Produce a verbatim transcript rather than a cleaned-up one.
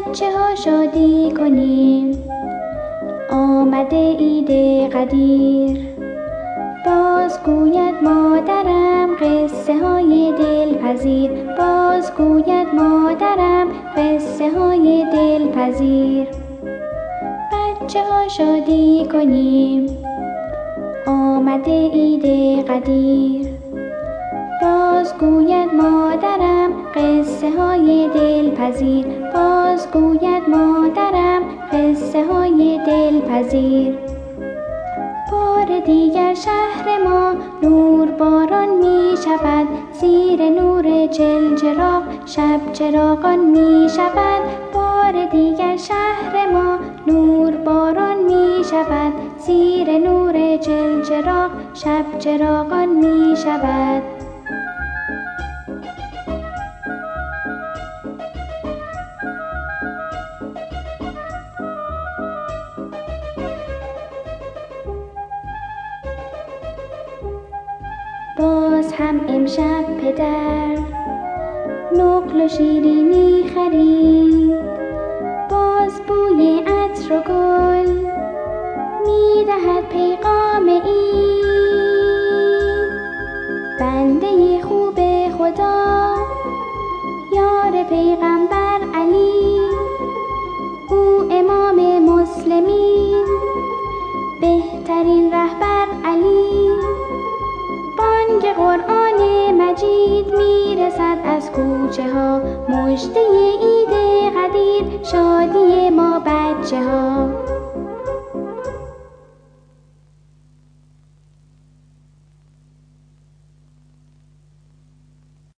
بچه ها شادی کنیم، آمده عید قدیر. باز گوید مادرم قصه های دلپذیر، باز گوید مادرم قصه های دلپذیر. بچه ها شادی کنیم، آمده عید قدیر. باز گوید مادرم قصه های دلپذیر، باز گوید مادرم قصه های دلپذیر. بار دیگر شهر ما نور باران می شود، زیر نور چلچراغ شب چراغان می شود. بار دیگر شهر ما نور باران می شود، زیر نور چلچراغ شب چراغان می شود. باز هم امشب پدر نقل و شیرینی خرید، باز بوی عطر و گل می دهد پیغام عید. بنده خوب خدا یار پیغمبر علی، او امام مسلمین بهترین رهبر علی. بانگ قرآن مجید میرسد از کوچه ها، مژده عید قدیر شادی ما بچه ها.